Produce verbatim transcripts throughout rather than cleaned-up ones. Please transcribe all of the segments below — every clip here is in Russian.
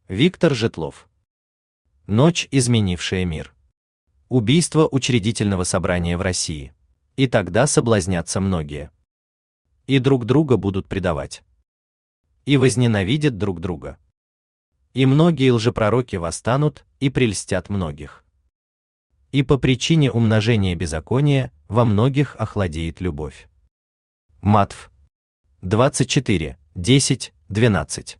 Виктор Житлов. Ночь, изменившая мир. Убийство учредительного собрания в России. И тогда соблазнятся многие. И друг друга будут предавать. И возненавидят друг друга. И многие лжепророки восстанут и прельстят многих. И по причине умножения беззакония во многих охладеет любовь. Матф. двадцать четыре, десять, двенадцать.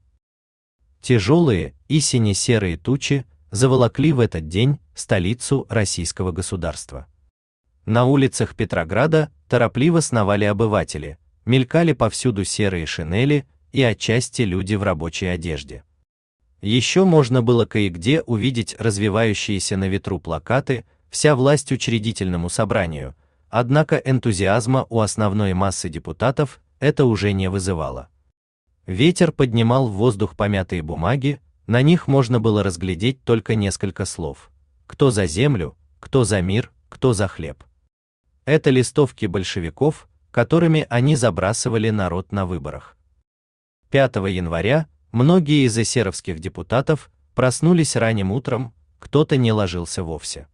Тяжелые и сине-серые тучи заволокли в этот день столицу российского государства. На улицах Петрограда торопливо сновали обыватели, мелькали повсюду серые шинели и отчасти люди в рабочей одежде. Еще можно было кое-где увидеть развивающиеся на ветру плакаты «Вся власть учредительному собранию», однако энтузиазма у основной массы депутатов это уже не вызывало. Ветер поднимал в воздух помятые бумаги, на них можно было разглядеть только несколько слов: кто за землю, кто за мир, кто за хлеб. Это листовки большевиков, которыми они забрасывали народ на выборах. пятого января многие из эсеровских депутатов проснулись ранним утром, кто-то не ложился вовсе.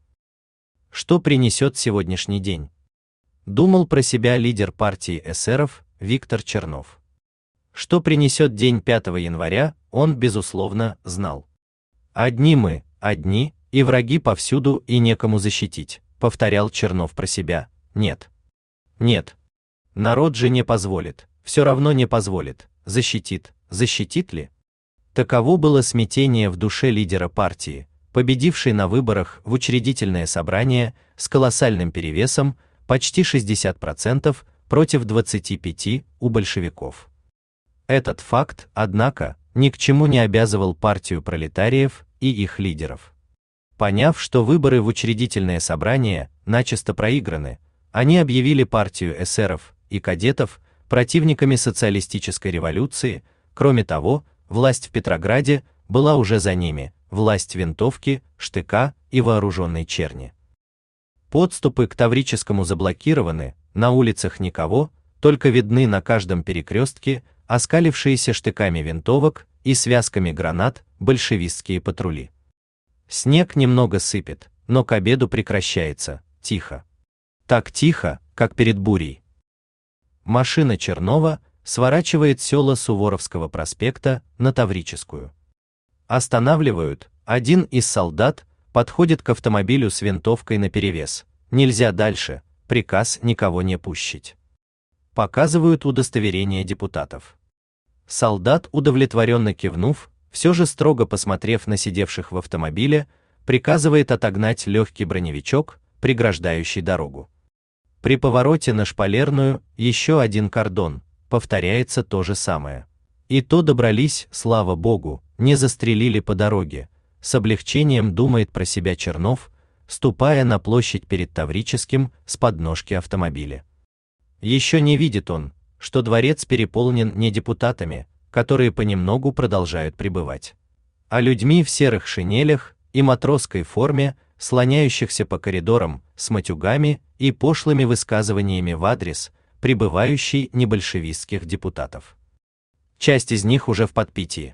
Что принесет сегодняшний день? Думал про себя лидер партии эсеров Виктор Чернов. Что принесет день пятого января, он, безусловно, знал. «Одни мы, одни, и враги повсюду, и некому защитить», повторял Чернов про себя. Нет. Нет. Народ же не позволит, все равно не позволит. Защитит, защитит ли? Таково было смятение в душе лидера партии, победившей на выборах в учредительное собрание с колоссальным перевесом почти шестьдесят процентов против двадцати пяти процентов у большевиков. Этот факт, однако, ни к чему не обязывал партию пролетариев и их лидеров. Поняв, что выборы в учредительное собрание начисто проиграны, они объявили партию эсеров и кадетов противниками социалистической революции. Кроме того, власть в Петрограде была уже за ними, власть винтовки, штыка и вооруженной черни. Подступы к Таврическому заблокированы, на улицах никого, только видны на каждом перекрестке оскалившиеся штыками винтовок и связками гранат большевистские патрули. Снег немного сыпет, но к обеду прекращается, тихо. Так тихо, как перед бурей. Машина Чернова сворачивает с села Суворовского проспекта на Таврическую. Останавливают, один из солдат подходит к автомобилю с винтовкой наперевес. Нельзя дальше, приказ никого не пущить. Показывают удостоверение депутатов. Солдат, удовлетворенно кивнув, все же строго посмотрев на сидевших в автомобиле, приказывает отогнать легкий броневичок, преграждающий дорогу. При повороте на Шпалерную еще один кордон, повторяется то же самое. И то добрались, слава богу, не застрелили по дороге, с облегчением думает про себя Чернов, ступая на площадь перед Таврическим с подножки автомобиля. Еще не видит он, что дворец переполнен не депутатами, которые понемногу продолжают прибывать, а людьми в серых шинелях и матросской форме, слоняющихся по коридорам с матюгами и пошлыми высказываниями в адрес прибывающей небольшевистских депутатов. Часть из них уже в подпитии.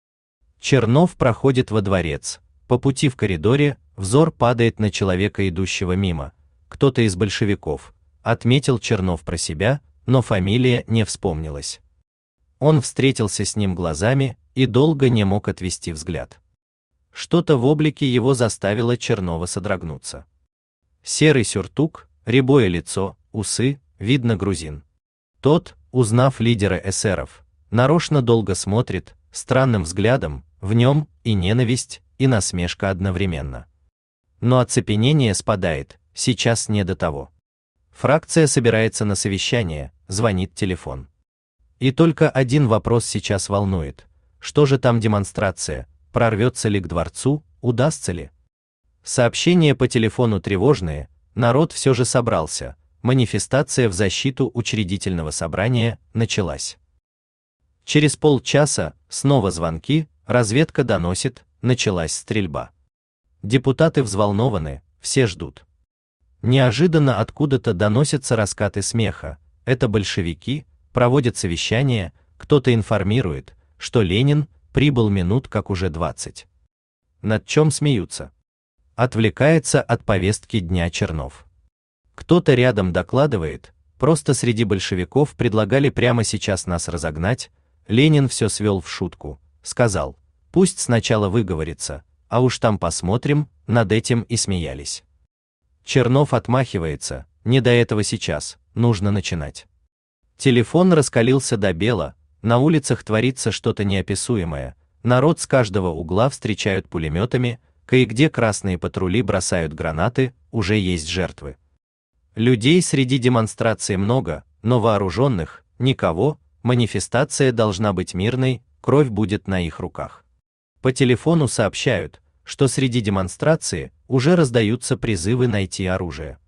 Чернов проходит во дворец, по пути в коридоре взор падает на человека, идущего мимо, кто-то из большевиков, отметил Чернов про себя, но фамилия не вспомнилась. Он встретился с ним глазами и долго не мог отвести взгляд. Что-то в облике его заставило Чернова содрогнуться. Серый сюртук, рябое лицо, усы, видно грузин. Тот, узнав лидера эсеров, нарочно долго смотрит, странным взглядом, в нем и ненависть, и насмешка одновременно. Но оцепенение спадает, сейчас не до того. Фракция собирается на совещание, звонит телефон. И только один вопрос сейчас волнует: что же там демонстрация, прорвется ли к дворцу, удастся ли? Сообщения по телефону тревожные, народ все же собрался, манифестация в защиту учредительного собрания началась. Через полчаса снова звонки, разведка доносит, началась стрельба. Депутаты взволнованы, все ждут. Неожиданно откуда-то доносятся раскаты смеха. Это большевики проводят совещание, кто-то информирует, что Ленин прибыл минут как уже двадцать. Над чем смеются? Отвлекается от повестки дня Чернов. Кто-то рядом докладывает, просто среди большевиков предлагали прямо сейчас нас разогнать, Ленин все свел в шутку, сказал, пусть сначала выговорится, а уж там посмотрим, над этим и смеялись. Чернов отмахивается, не до этого сейчас, нужно начинать. Телефон раскалился до бела, на улицах творится что-то неописуемое, народ с каждого угла встречают пулеметами, кое-где красные патрули бросают гранаты, уже есть жертвы. Людей среди демонстрации много, но вооруженных никого, манифестация должна быть мирной, кровь будет на их руках. По телефону сообщают, что среди демонстрации уже раздаются призывы найти оружие.